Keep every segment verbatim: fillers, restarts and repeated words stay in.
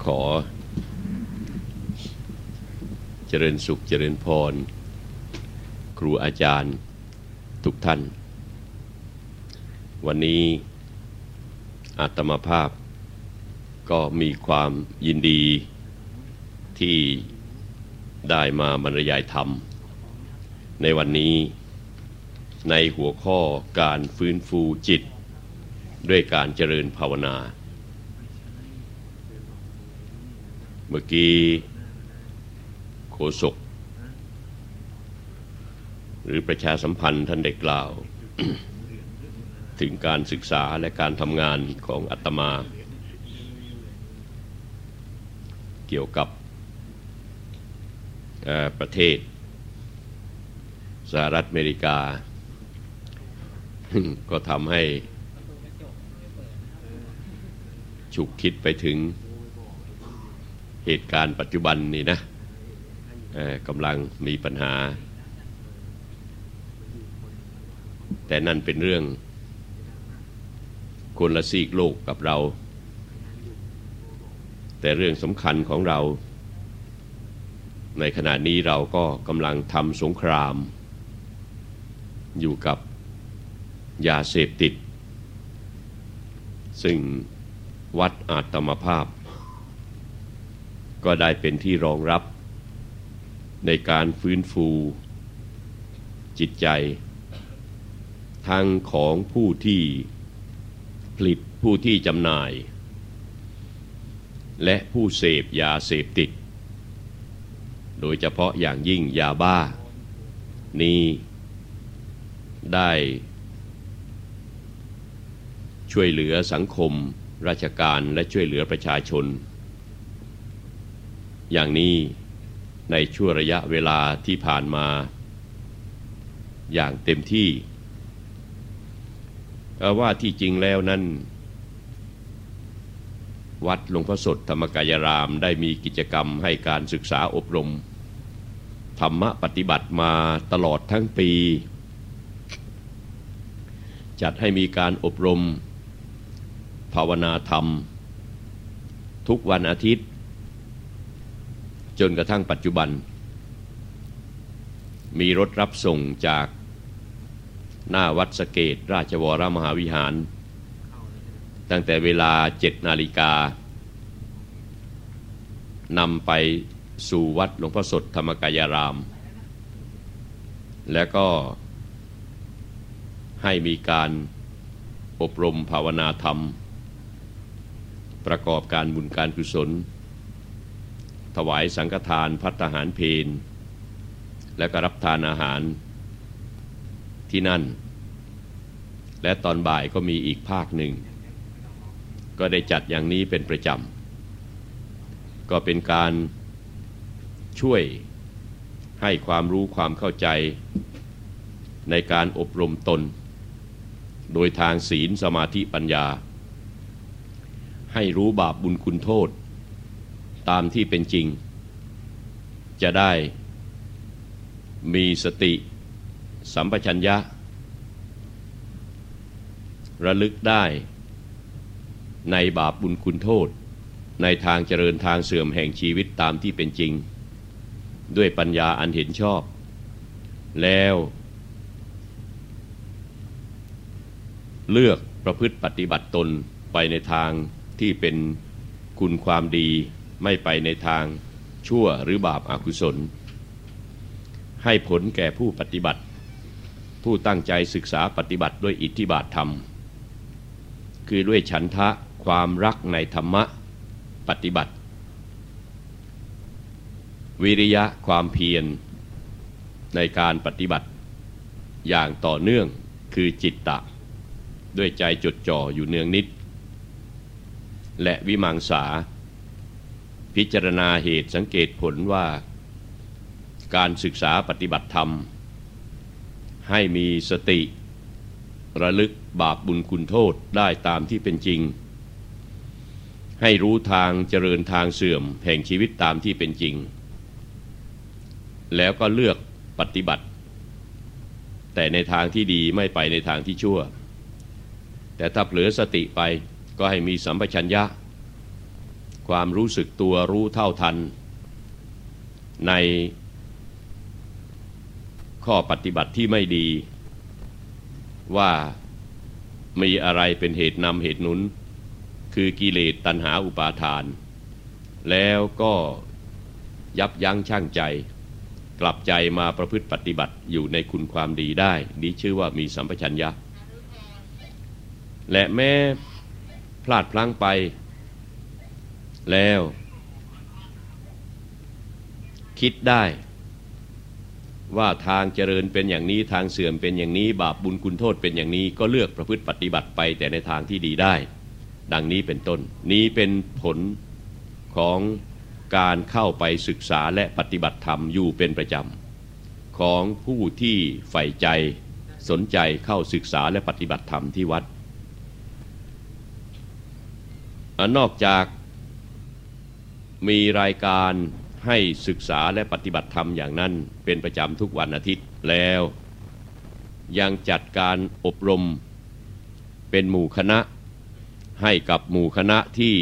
ขอเจริญสุขเจริญพรครูอาจารย์ทุกท่านวันนี้อาตมาภาพก็มีความยินดีที่ได้มาบรรยายธรรมในวันนี้ในหัวข้อการฟื้นฟูจิตด้วยการเจริญภาวนาเมื่อกี้โฆษกหรือประชาสัมพันธ์ท่านได้กล่าว ถึงการศึกษาและการทำงานของอาตมาเกี่ยวกับประเทศสหรัฐอเมริกา ก็ทำให้ฉุกคิดไปถึงเหตุการณ์ปัจจุบันนี่นะกำลังมีปัญหาแต่นั่นเป็นเรื่องคนละซีกโลกกับเราแต่เรื่องสำคัญของเราในขณะนี้เราก็กำลังทำสงครามอยู่กับยาเสพติดซึ่งวัดอาตมภาพก็ได้เป็นที่รองรับในการฟื้นฟูจิตใจทั้งของผู้ที่ผลิตผู้ที่จำหน่ายและผู้เสพยาเสพติดโดยเฉพาะอย่างยิ่งยาบ้านี้ได้ช่วยเหลือสังคมราชการและช่วยเหลือประชาชนอย่างนี้ในช่วงระยะเวลาที่ผ่านมาอย่างเต็มที่ว่าที่จริงแล้วนั้นวัดหลวงพ่อสดธรรมกายรามได้มีกิจกรรมให้การศึกษาอบรมธรรมะปฏิบัติมาตลอดทั้งปีจัดให้มีการอบรมภาวนาธรรมทุกวันอาทิตย์จนกระทั่งปัจจุบันมีรถรับส่งจากหน้าวัดสะเกษราชวรมหาวิหารตั้งแต่เวลาเจ็ดนาฬิกานำไปสู่วัดหลวงพ่อสดธรรมกายรามและก็ให้มีการอบรมภาวนาธรรมประกอบการบุญการกุศลถวายสังฆทานภัตตาหารเพลและก็รับทานอาหารที่นั่นและตอนบ่ายก็มีอีกภาคหนึ่งก็ได้จัดอย่างนี้เป็นประจำก็เป็นการช่วยให้ความรู้ความเข้าใจในการอบรมตนโดยทางศีลสมาธิปัญญาให้รู้บาปบุญคุณโทษตามที่เป็นจริงจะได้มีสติสัมปชัญญะระลึกได้ในบาปบุญคุณโทษในทางเจริญทางเสื่อมแห่งชีวิตตามที่เป็นจริงด้วยปัญญาอันเห็นชอบแล้วเลือกประพฤติปฏิบัติตนไปในทางที่เป็นคุณความดีไม่ไปในทางชั่วหรือบาปอกุศลให้ผลแก่ผู้ปฏิบัติผู้ตั้งใจศึกษาปฏิบัติด้วยอิทธิบาทธรรมคือด้วยฉันทะความรักในธรรมะปฏิบัติวิริยะความเพียรในการปฏิบัติอย่างต่อเนื่องคือจิตตะด้วยใจจดจ่ออยู่เนืองนิดและวิมังสาพิจารณาเหตุสังเกตผลว่าการศึกษาปฏิบัติธรรมให้มีสติระลึกบาปบุญคุณโทษได้ตามที่เป็นจริงให้รู้ทางเจริญทางเสื่อมแห่งชีวิตตามที่เป็นจริงแล้วก็เลือกปฏิบัติแต่ในทางที่ดีไม่ไปในทางที่ชั่วแต่ถ้าเผลอสติไปก็ให้มีสัมปชัญญะความรู้สึกตัวรู้เท่าทันในข้อปฏิบัติที่ไม่ดีว่ามีอะไรเป็นเหตุนำเหตุหนุนคือกิเลสตัณหาอุปาทานแล้วก็ยับยั้งชั่งใจกลับใจมาประพฤติปฏิบัติอยู่ในคุณความดีได้นี้ชื่อว่ามีสัมปชัญญะและแม้พลาดพลั้งไปแล้วคิดได้ว่าทางเจริญเป็นอย่างนี้ทางเสื่อมเป็นอย่างนี้บาปบุญคุณโทษเป็นอย่างนี้ก็เลือกประพฤติปฏิบัติไปแต่ในทางที่ดีได้ดังนี้เป็นต้นนี้เป็นผลของการเข้าไปศึกษาและปฏิบัติธรรมอยู่เป็นประจำของผู้ที่ใฝ่ใจสนใจเข้าศึกษาและปฏิบัติธรรมที่วัดนอกจากมีรายการให้ศึกษาและปฏิบัติธรรมอย่างนั้นเป็นประจำทุกวันอาทิตย์แล้วยังจัดการอบรมเป็นหมู่คณะให้กับหมู่คณะที่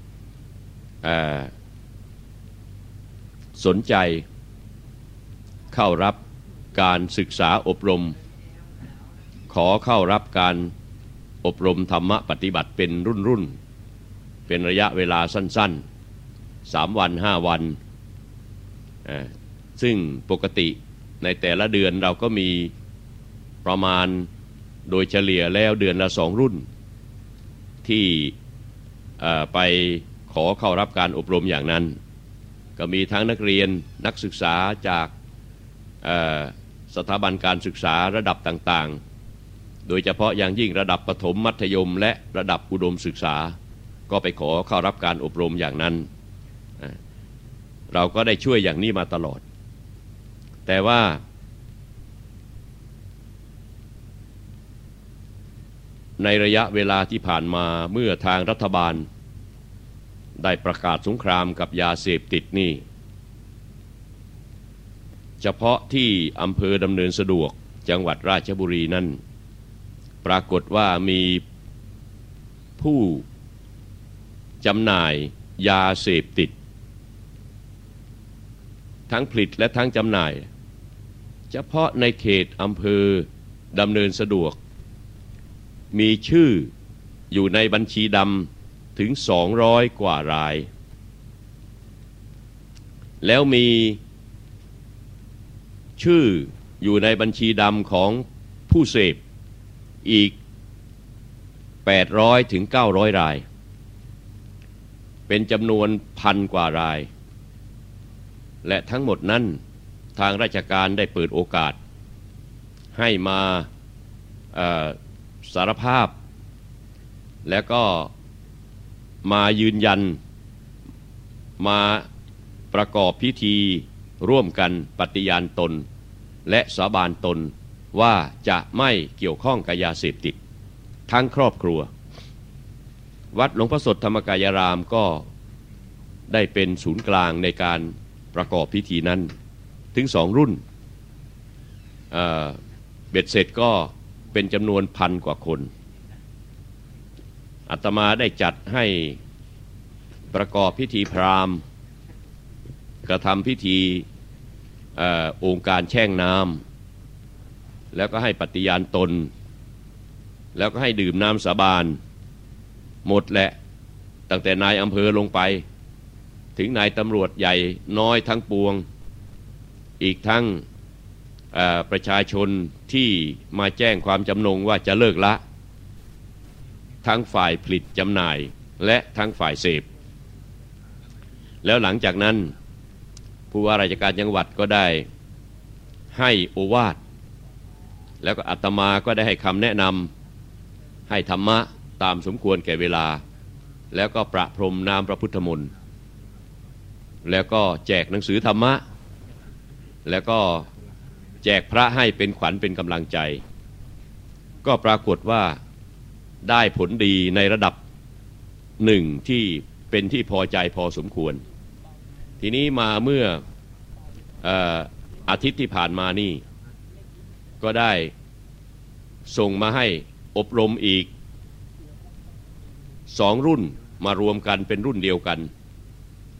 สนใจเข้ารับการศึกษาอบรมขอเข้ารับการอบรมธรรมะปฏิบัติเป็นรุ่นๆเป็นระยะเวลาสั้นๆสามวันห้าวันซึ่งปกติในแต่ละเดือนเราก็มีประมาณโดยเฉลี่ยแล้วเดือนละสองรุ่นที่ไปขอเข้ารับการอบรมอย่างนั้นก็มีทั้งนักเรียนนักศึกษาจากสถาบันการศึกษาระดับต่างๆโดยเฉพาะอย่างยิ่งระดับประถมมัธยมและระดับอุดมศึกษาก็ไปขอเข้ารับการอบรมอย่างนั้นเราก็ได้ช่วยอย่างนี้มาตลอดแต่ว่าในระยะเวลาที่ผ่านมาเมื่อทางรัฐบาลได้ประกาศสงครามกับยาเสพติดนี่เฉพาะที่อำเภอดำเนินสะดวกจังหวัดราชบุรีนั้นปรากฏว่ามีผู้จำหน่ายยาเสพติดทั้งผลิตและทั้งจำหน่ายเฉพาะในเขตอำเภอดำเนินสะดวกมีชื่ออยู่ในบัญชีดำถึงสองร้อยกว่ารายแล้วมีชื่ออยู่ในบัญชีดำของผู้เสพอีกแปดร้อยถึงเก้าร้อยรายเป็นจำนวนพันกว่ารายและทั้งหมดนั้นทางราชการได้เปิดโอกาสให้มาสารภาพแล้วก็มายืนยันมาประกอบพิธีร่วมกันปฏิญาณตนและสาบานตนว่าจะไม่เกี่ยวข้องกับยาเสพติดทั้งครอบครัววัดหลวงพ่อสดธรรมกายรามก็ได้เป็นศูนย์กลางในการประกอบพิธีนั้นถึงสองรุ่นเอ่อเบ็ดเสร็จก็เป็นจำนวนพันกว่าคนอาตมาได้จัดให้ประกอบพิธีพราหมณ์กระทำพิธีเอ่อองค์การแช่งน้ำแล้วก็ให้ปฏิญาณตนแล้วก็ให้ดื่มน้ำสาบานหมดแหละตั้งแต่นายอำเภอลงไปถึงนายตำรวจใหญ่น้อยทั้งปวงอีกทั้งประชาชนที่มาแจ้งความจำนงว่าจะเลิกละทั้งฝ่ายผลิตจำหน่ายและทั้งฝ่ายเสพแล้วหลังจากนั้นผู้ว่าราชการจังหวัดก็ได้ให้โอวาทแล้วก็อาตมาก็ได้ให้คำแนะนำให้ธรรมะตามสมควรแก่เวลาแล้วก็ประพรมน้ำพระพุทธมนต์แล้วก็แจกหนังสือธรรมะแล้วก็แจกพระให้เป็นขวัญเป็นกำลังใจก็ปรากฏว่าได้ผลดีในระดับหนึ่งที่เป็นที่พอใจพอสมควรทีนี้มาเมื่อเอ่ออาทิตย์ที่ผ่านมานี่ก็ได้ส่งมาให้อบรมอีกสองรุ่นมารวมกันเป็นรุ่นเดียวกัน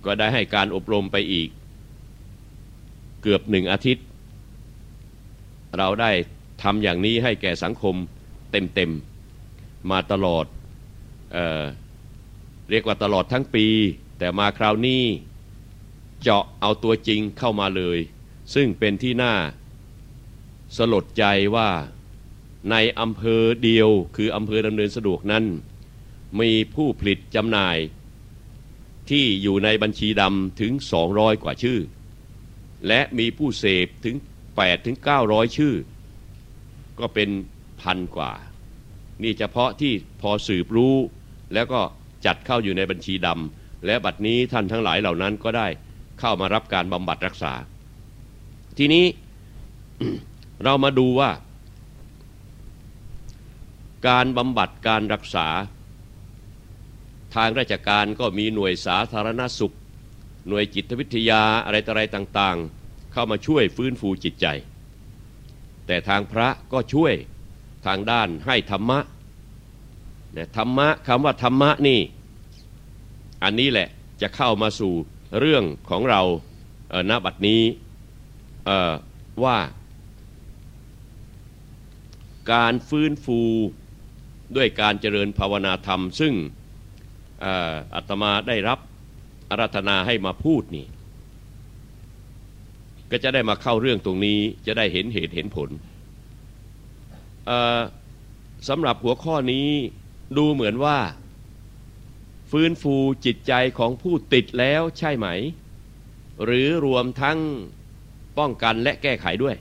ก็ได้ให้การอบรมไปอีกเกือบหนึ่งอาทิตย์เราได้ทำอย่างนี้ให้แก่สังคมเต็มๆมาตลอด เอ่อ เรียกว่าตลอดทั้งปีแต่มาคราวนี้เจาะเอาตัวจริงเข้ามาเลยซึ่งเป็นที่น่าสลดใจว่าในอำเภอเดียวคืออำเภอดำเนินสะดวกนั้นมีผู้ผลิตจำหน่ายที่อยู่ในบัญชีดำถึงสองร้อยกว่าชื่อและมีผู้เสพถึงแปดถึงเก้าร้อยชื่อก็เป็นพันกว่านี่เฉพาะที่พอสืบรู้แล้วก็จัดเข้าอยู่ในบัญชีดำและบัดนี้ท่านทั้งหลายเหล่านั้นก็ได้เข้ามารับการบำบัดรักษาทีนี้ เรามาดูว่าการบำบัดการรักษาทางราชการก็มีหน่วยสาธารณสุขหน่วยจิตวิทยาอะไรต่ออะไรต่างๆเข้ามาช่วยฟื้นฟูจิตใจแต่ทางพระก็ช่วยทางด้านให้ธรรมะเนี่ยธรรมะคำว่าธรรมะนี่อันนี้แหละจะเข้ามาสู่เรื่องของเราเอ่อณบัดนี้เอ่อว่าการฟื้นฟูด้วยการเจริญภาวนาธรรมซึ่งอาตมาได้รับอาราธนาให้มาพูดนี่ก็จะได้มาเข้าเรื่องตรงนี้จะได้เห็นเหตุเห็นผลสำหรับหัวข้อนี้ดูเหมือนว่าฟื้นฟูจิตใจของผู้ติดแล้วใช่ไหมหรือรวมทั้งป้องกันและแก้ไขด้วย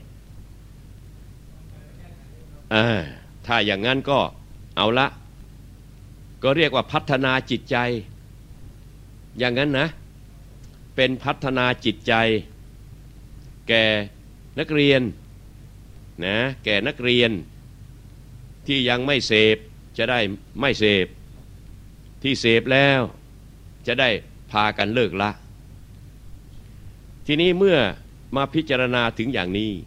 ถ้าอย่างนั้นก็เอาละก็เรียกว่าพัฒนาจิตใจอย่างนั้นนะเป็นพัฒนาจิตใจแก่นักเรียนนะแก่นักเรียนที่ยังไม่เสพจะได้ไม่เสพที่เสพแล้วจะได้พากันเลิกละทีนี้เมื่อมาพิจารณาถึงอย่างนี้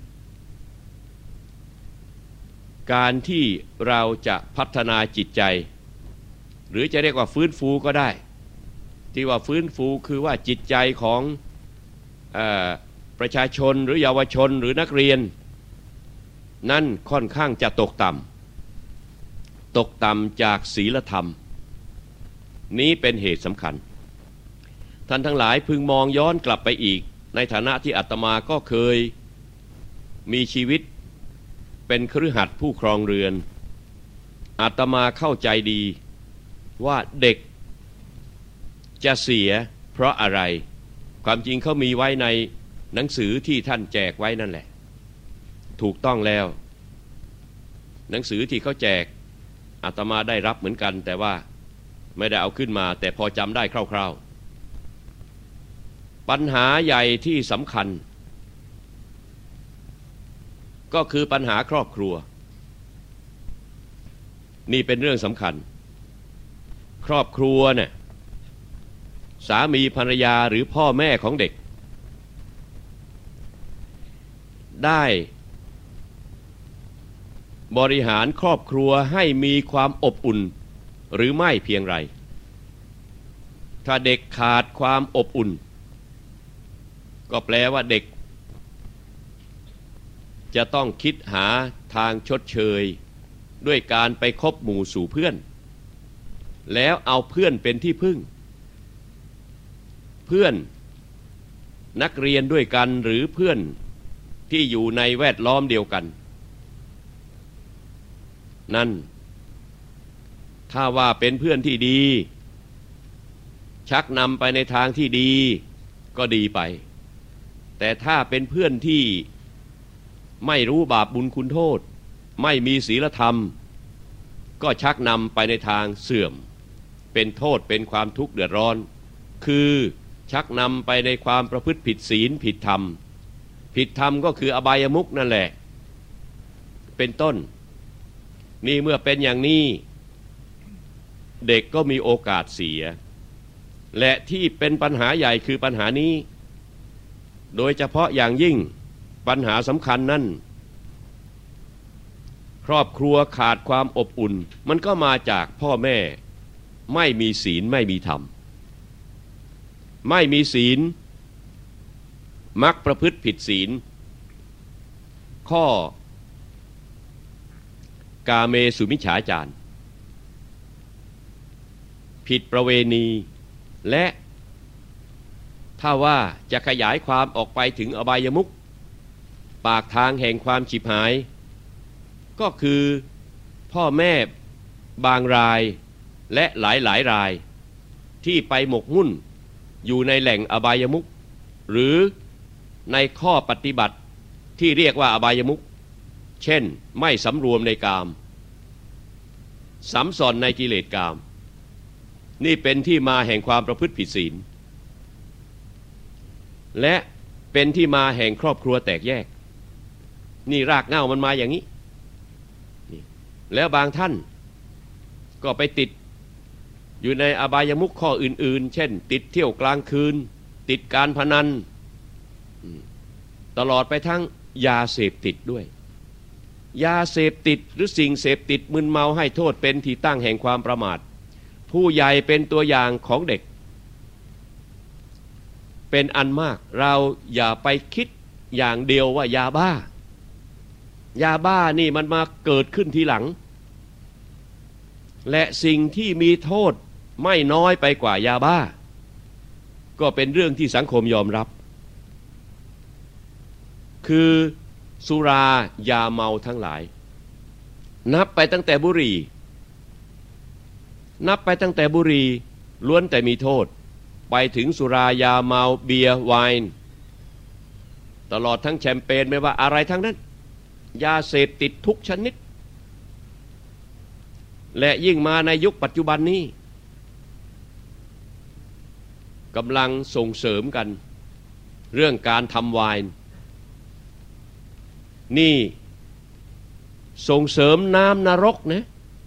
การที่เราจะพัฒนาจิตใจหรือจะเรียกว่าฟื้นฟูก็ได้ที่ว่าฟื้นฟูคือว่าจิตใจของเอ่อประชาชนหรือเยาวชนหรือนักเรียนนั่นค่อนข้างจะตกต่ำตกต่ำจากศีลธรรมนี้เป็นเหตุสำคัญท่านทั้งหลายพึงมองย้อนกลับไปอีกในฐานะที่อาตมาก็เคยมีชีวิตเป็นคฤหัสถ์ผู้ครองเรือนอาตมาเข้าใจดีว่าเด็กจะเสียเพราะอะไรความจริงเขามีไว้ในหนังสือที่ท่านแจกไว้นั่นแหละถูกต้องแล้วหนังสือที่เขาแจกอาตมาได้รับเหมือนกันแต่ว่าไม่ได้เอาขึ้นมาแต่พอจำได้คร่าวๆปัญหาใหญ่ที่สำคัญก็คือปัญหาครอบครัวนี่เป็นเรื่องสำคัญครอบครัวเนี่ยสามีภรรยาหรือพ่อแม่ของเด็กได้บริหารครอบครัวให้มีความอบอุ่นหรือไม่เพียงไรถ้าเด็กขาดความอบอุ่นก็แปลว่าเด็กจะต้องคิดหาทางชดเชยด้วยการไปคบหมู่สู่เพื่อนแล้วเอาเพื่อนเป็นที่พึ่งเพื่อนนักเรียนด้วยกันหรือเพื่อนที่อยู่ในแวดล้อมเดียวกันนั่นถ้าว่าเป็นเพื่อนที่ดีชักนำไปในทางที่ดีก็ดีไปแต่ถ้าเป็นเพื่อนที่ไม่รู้บาปบุญคุณโทษไม่มีศีลธรรมก็ชักนำไปในทางเสื่อมเป็นโทษเป็นความทุกข์เดือดร้อนคือชักนำไปในความประพฤติผิดศีลผิดธรรมผิดธรรมก็คืออบายมุขนั่นแหละเป็นต้นนี่เมื่อเป็นอย่างนี้เด็กก็มีโอกาสเสียและที่เป็นปัญหาใหญ่คือปัญหานี้โดยเฉพาะอย่างยิ่งปัญหาสำคัญนั่นครอบครัวขาดความอบอุ่นมันก็มาจากพ่อแม่ไม่มีศีลไม่มีธรรมไม่มีศีลมักประพฤติผิดศีลข้อกาเมสุมิจฉาจารผิดประเวณีและถ้าว่าจะขยายความออกไปถึงอบายมุขปากทางแห่งความฉิบหายก็คือพ่อแม่บางรายและหลายหลายรายที่ไปหมกมุ่นอยู่ในแหล่งอบายมุขหรือในข้อปฏิบัติที่เรียกว่าอบายมุขเช่นไม่สำรวมในกามสำสอนในกิเลสกามนี่เป็นที่มาแห่งความประพฤติผิดศีลและเป็นที่มาแห่งครอบครัวแตกแยกนี่รากเหง้ามันมาอย่างนี้แล้วบางท่านก็ไปติดอยู่ในอบายมุขข้ออื่นๆเช่นติดเที่ยวกลางคืนติดการพนันตลอดไปทั้งยาเสพติดด้วยยาเสพติดหรือสิ่งเสพติดมึนเมาให้โทษเป็นที่ตั้งแห่งความประมาทผู้ใหญ่เป็นตัวอย่างของเด็กเป็นอันมากเราอย่าไปคิดอย่างเดียวว่ายาบ้ายาบ้านี่มันมาเกิดขึ้นทีหลังและสิ่งที่มีโทษไม่น้อยไปกว่ายาบ้าก็เป็นเรื่องที่สังคมยอมรับคือสุรายาเมาทั้งหลายนับไปตั้งแต่บุหรี่นับไปตั้งแต่บุหรี่ล้วนแต่มีโทษไปถึงสุรายาเมาเบียร์ไวน์ตลอดทั้งแชมเปญไม่ว่าอะไรทั้งนั้นยาเสพติดทุกชนิดและยิ่งมาในยุคปัจจุบันนี้กำลังส่งเสริมกันเรื่องการทำไวน์นี่ส่งเสริมน้ำนรกนะ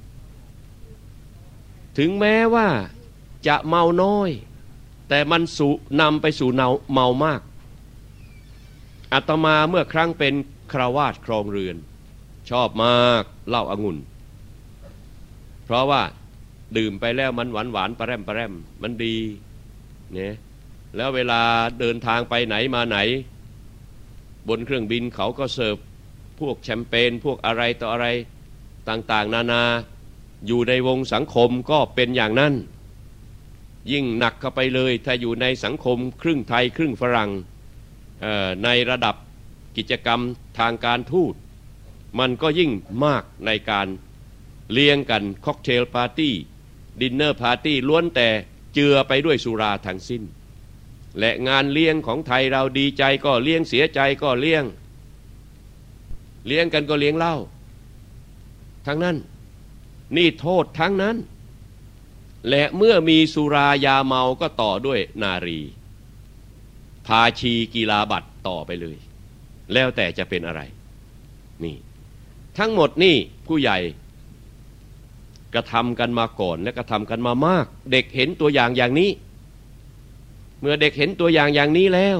ถึงแม้ว่าจะเมาน้อยแต่มันสู่นำไปสู่เนาเมามากอาตมาเมื่อครั้งเป็นคฤหัสถ์ครองเรือนชอบมากเหล้าองุ่นเพราะว่าดื่มไปแล้วมันหวานหวานปะแรมปะแรมมันดีเนี่ยแล้วเวลาเดินทางไปไหนมาไหนบนเครื่องบินเขาก็เสิร์ฟพวกแชมเปญพวกอะไรต่ออะไรต่างๆนานาอยู่ในวงสังคมก็เป็นอย่างนั้นยิ่งหนักเข้าไปเลยถ้าอยู่ในสังคมครึ่งไทยครึ่งฝรั่งในระดับกิจกรรมทางการทูตมันก็ยิ่งมากในการเลี้ยงกันค็อกเทลปาร์ตี้ดินเนอร์ปาร์ตี้ล้วนแต่เจือไปด้วยสุราทั้งสิ้นและงานเลี้ยงของไทยเราดีใจก็เลี้ยงเสียใจก็เลี้ยงเลี้ยงกันก็เลี้ยงเหล้าทั้งนั้นนี่โทษทั้งนั้นและเมื่อมีสุรายาเมาก็ต่อด้วยนารีพาชีกีฬาบัตรต่อไปเลยแล้วแต่จะเป็นอะไรนี่ทั้งหมดนี่ผู้ใหญ่กระทำกันมาก่อนและกระทำกันมามากเด็กเห็นตัวอย่างอย่างนี้เมื่อเด็กเห็นตัวอย่างอย่างนี้แล้ว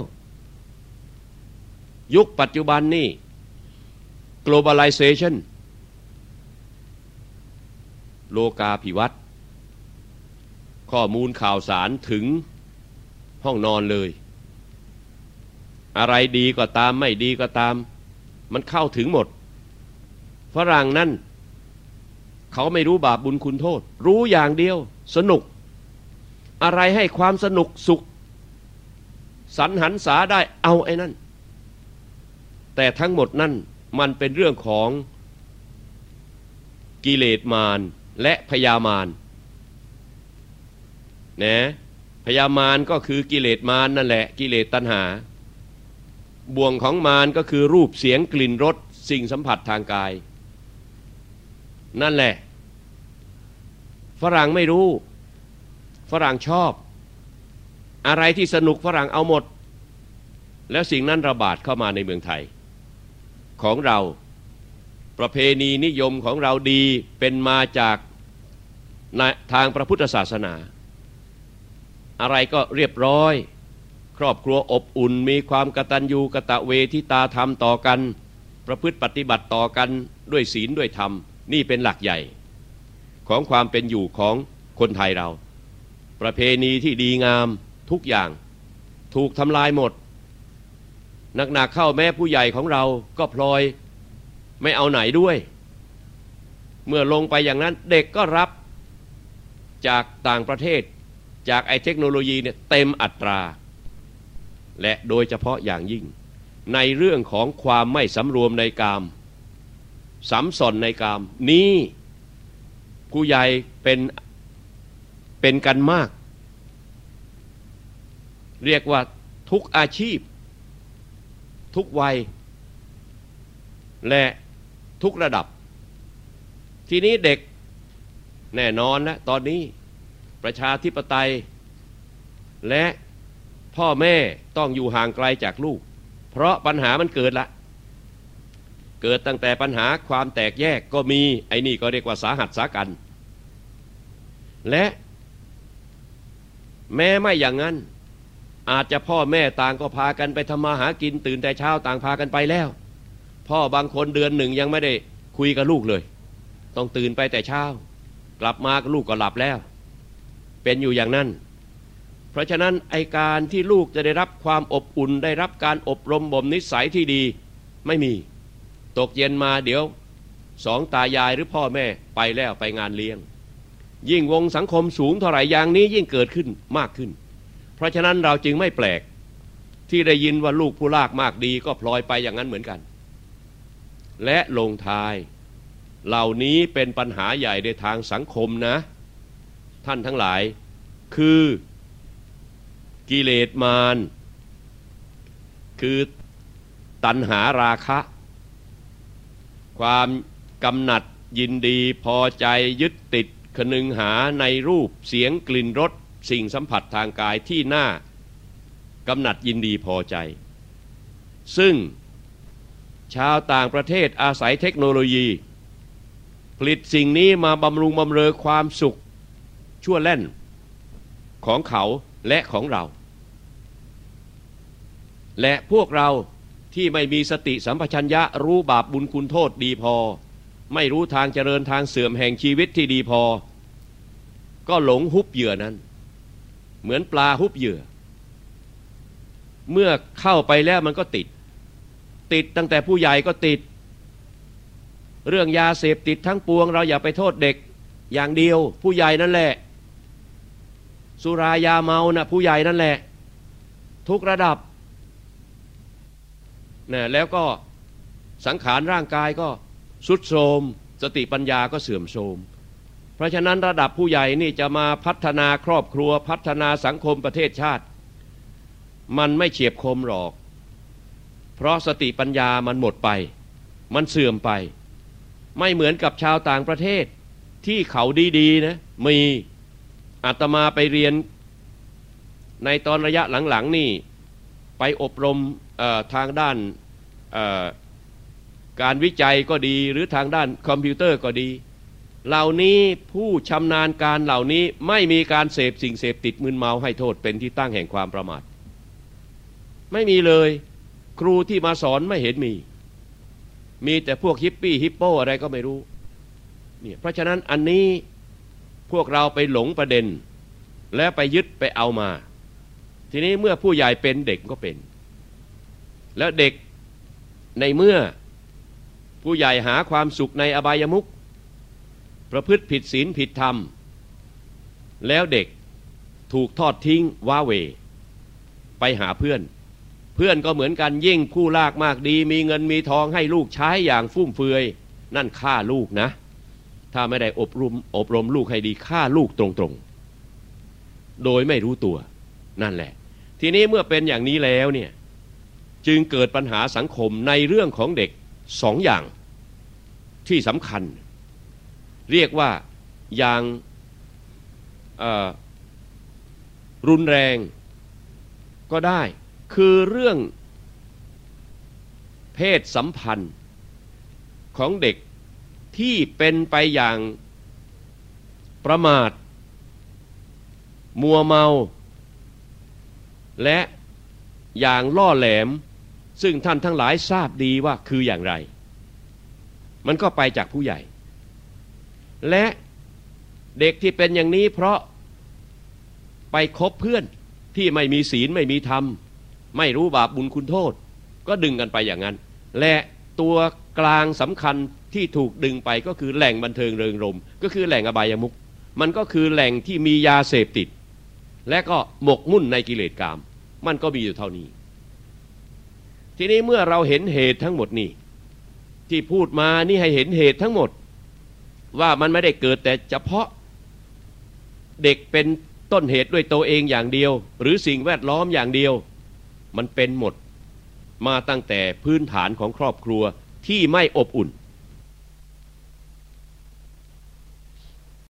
ยุคปัจจุบันนี่ globalization โลกาภิวัตน์ข้อมูลข่าวสารถึงห้องนอนเลยอะไรดีก็ตามไม่ดีก็ตามมันเข้าถึงหมดฝรั่งนั่นเขาไม่รู้บาปบุญคุณโทษรู้อย่างเดียวสนุกอะไรให้ความสนุกสุขสรรหันษาได้เอาไอ้นั่นแต่ทั้งหมดนั่นมันเป็นเรื่องของกิเลสมารและพยามารนะพยามารก็คือกิเลสมารนั่นแหละกิเลสตัณหาบ่วงของมารก็คือรูปเสียงกลิ่นรสสิ่งสัมผัสทางกายนั่นแหละฝรั่งไม่รู้ฝรั่งชอบอะไรที่สนุกฝรั่งเอาหมดแล้วสิ่งนั้นระบาดเข้ามาในเมืองไทยของเราประเพณีนิยมของเราดีเป็นมาจากทางพระพุทธศาสนาอะไรก็เรียบร้อยครอบครัวอบอุ่นมีความกตัญญูกตเวทิตาธรรมต่อกันประพฤติปฏิบัติต่อกันด้วยศีลด้วยธรรมนี่เป็นหลักใหญ่ของความเป็นอยู่ของคนไทยเราประเพณีที่ดีงามทุกอย่างถูกทำลายหมดหนักๆเข้าแม้ผู้ใหญ่ของเราก็พลอยไม่เอาไหนด้วยเมื่อลงไปอย่างนั้นเด็กก็รับจากต่างประเทศจากไอเทคโนโลยีเนี่ยเต็มอัตราและโดยเฉพาะอย่างยิ่งในเรื่องของความไม่สำรวมในกามสัมสอนในกามนี้ผู้ใหญ่เป็นเป็นกันมากเรียกว่าทุกอาชีพทุกวัยและทุกระดับทีนี้เด็กแน่นอนนะตอนนี้ประชาธิปไตยและพ่อแม่ต้องอยู่ห่างไกลจากลูกเพราะปัญหามันเกิดละเกิดตั้งแต่ปัญหาความแตกแยกก็มีไอ้นี่ก็เรียกว่าสาหัสสากันและแม้ไม่อย่างนั้นอาจจะพ่อแม่ต่างก็พากันไปทำมาหากินตื่นแต่เช้าต่างพากันไปแล้วพ่อบางคนเดือนหนึ่งยังไม่ได้คุยกับลูกเลยต้องตื่นไปแต่เช้ากลับมาลูกก็หลับแล้วเป็นอยู่อย่างนั้นเพราะฉะนั้นไอการที่ลูกจะได้รับความอบอุ่นได้รับการอบรมบ่มนิสัยที่ดีไม่มีตกเย็นมาเดี๋ยวสองตายายหรือพ่อแม่ไปแล้วไปงานเลี้ยงยิ่งวงสังคมสูงเท่าไหร่อย่างนี้ยิ่งเกิดขึ้นมากขึ้นเพราะฉะนั้นเราจึงไม่แปลกที่ได้ยินว่าลูกผู้ลากมากดีก็พลอยไปอย่างนั้นเหมือนกันและลงท้ายเหล่านี้เป็นปัญหาใหญ่ในทางสังคมนะท่านทั้งหลายคือกิเลสมารคือตัณหาราคะความกำหนัดยินดีพอใจยึดติดคนึงหาในรูปเสียงกลิ่นรสสิ่งสัมผัสทางกายที่น่ากำหนัดยินดีพอใจซึ่งชาวต่างประเทศอาศัยเทคโนโลยีผลิตสิ่งนี้มาบำรุงบำเรอความสุขชั่วแล่นของเขาและของเราและพวกเราที่ไม่มีสติสัมปชัญญะรู้บาปบุญคุณโทษดีพอไม่รู้ทางเจริญทางเสื่อมแห่งชีวิตที่ดีพอก็หลงฮุบเหยื่อนั้นเหมือนปลาฮุบเหยื่อเมื่อเข้าไปแล้วมันก็ติดติดตั้งแต่ผู้ใหญ่ก็ติดเรื่องยาเสพติดทั้งปวงเราอย่าไปโทษเด็กอย่างเดียวผู้ใหญ่นั่นแหละสุรายาเมานะผู้ใหญ่นั่นแหละทุกระดับนะแล้วก็สังขารร่างกายก็ทรุดโทรมสติปัญญาก็เสื่อมโทรมเพราะฉะนั้นระดับผู้ใหญ่นี่จะมาพัฒนาครอบครัวพัฒนาสังคมประเทศชาติมันไม่เฉียบคมหรอกเพราะสติปัญญามันหมดไปมันเสื่อมไปไม่เหมือนกับชาวต่างประเทศที่เขาดีๆนะมีอาตมาไปเรียนในตอนระยะหลังๆนี่ไปอบรมทางด้านการวิจัยก็ดีหรือทางด้านคอมพิวเตอร์ก็ดีเหล่านี้ผู้ชำนาญการเหล่านี้ไม่มีการเสพสิ่งเสพติดมึนเมาให้โทษเป็นที่ตั้งแห่งความประมาทไม่มีเลยครูที่มาสอนไม่เห็นมีมีแต่พวกฮิปปี้ฮิปโปอะไรก็ไม่รู้เนี่ยเพราะฉะนั้นอันนี้พวกเราไปหลงประเด็นและไปยึดไปเอามาทีนี้เมื่อผู้ใหญ่เป็นเด็กก็เป็นแล้วเด็กในเมื่อผู้ใหญ่หาความสุขในอบายมุขประพฤติผิดศีลผิดธรรมแล้วเด็กถูกทอดทิ้งว้าเหวไปหาเพื่อนเพื่อนก็เหมือนกันยิ่งผู้ลากมากดีมีเงินมีทองให้ลูกใช้อย่างฟุ่มเฟือยนั่นฆ่าลูกนะถ้าไม่ได้อบรมอบรมลูกให้ดีฆ่าลูกตรงๆโดยไม่รู้ตัวนั่นแหละทีนี้เมื่อเป็นอย่างนี้แล้วเนี่ยจึงเกิดปัญหาสังคมในเรื่องของเด็กสองอย่างที่สำคัญเรียกว่าอย่างรุนแรงก็ได้คือเรื่องเพศสัมพันธ์ของเด็กที่เป็นไปอย่างประมาทมัวเมาและอย่างล่อแหลมซึ่งท่านทั้งหลายทราบดีว่าคืออย่างไรมันก็ไปจากผู้ใหญ่และเด็กที่เป็นอย่างนี้เพราะไปคบเพื่อนที่ไม่มีศีลไม่มีธรรมไม่รู้บาปบุญคุณโทษก็ดึงกันไปอย่างนั้นและตัวกลางสำคัญที่ถูกดึงไปก็คือแหล่งบันเทิงเริงรมย์ก็คือแหล่งอบายมุขมันก็คือแหล่งที่มียาเสพติดและก็หมกมุ่นในกิเลสกามมันก็มีอยู่เท่านี้ทีนี้เมื่อเราเห็นเหตุทั้งหมดนี่ที่พูดมานี่ให้เห็นเหตุทั้งหมดว่ามันไม่ได้เกิดแต่เฉพาะเด็กเป็นต้นเหตุด้วยตัวเองอย่างเดียวหรือสิ่งแวดล้อมอย่างเดียวมันเป็นหมดมาตั้งแต่พื้นฐานของครอบครัวที่ไม่อบอุ่น